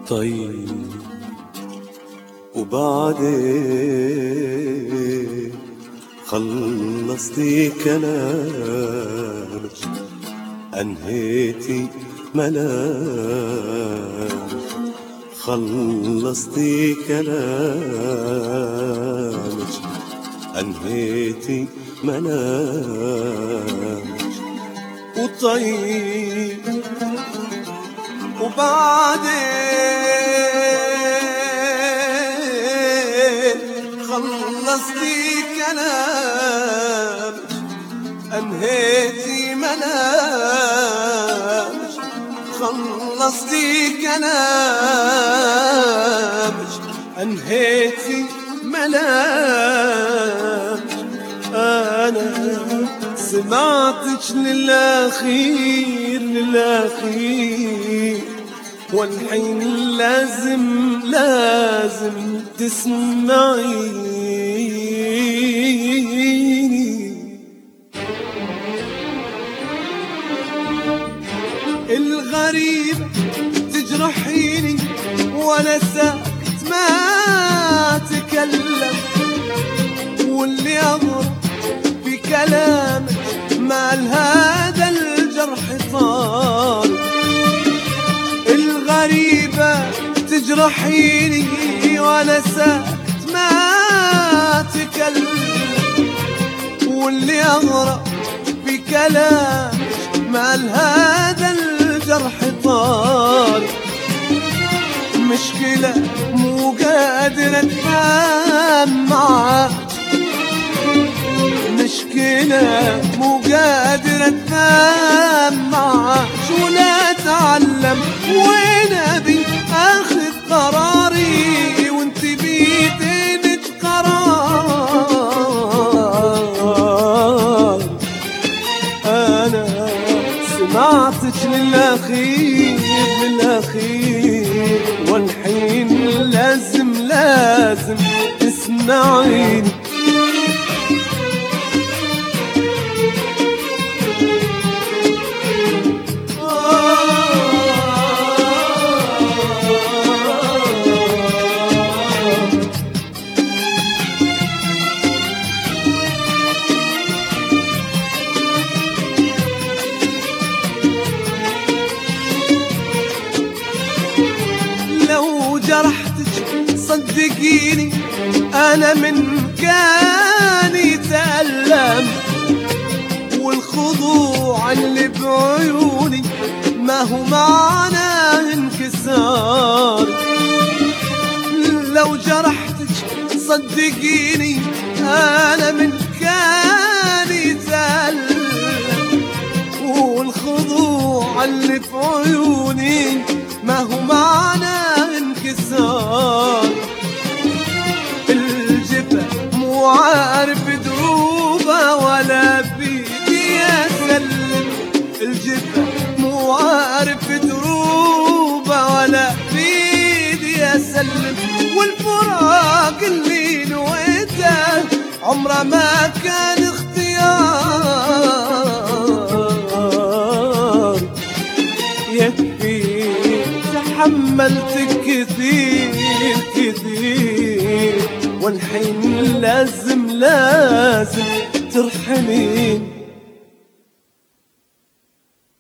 طيب وبعدين خلصتي كلامك، أنهيتي ملامك، خلصتي كلامك، أنهيتي ملامك. وطيب وبعدين خلصتي كلامك، أنهيتي ملامك، خلصتي كلامك، أنهيتي ملامك. أنا سمعتك للأخير للأخير، والحين لازم تسمعيني. الغريب تجرحيني وانا ساكت ما اتكلم، واللي اضرب بكلامك مال هذا الجرح طال. الغريبة تجرحيني وانا ساكت ما اتكلم، واللي اغرق بكلامك مال هذا الجرح طال. مشكلة مو قادر اتفاهم معاك، مشكلة مو قادر اتفاهم معاك، ولا اتعلم وين ابي اخذ قراري وانت بيدينك قرار. انا سمعتك للاخير للاخير، والحين لازم تسمعيني. لو جرحتك صدقيني أنا من كاني تألم، والخضوع اللي بعيوني ما هو معناه انكسار. لو جرحتك صدقيني أنا من كاني تألم، والخضوع اللي في عيوني ما هو معناه انكسار. الجبل مو عارف دروبه ولا بيدي اسلم، الجبل مو عارف دروبه ولا بيدي اسلم، والفراق اللي نويته عمره ما كان اختيار. يكفي تحملت كثير كثير، والحين لازم ترحمين.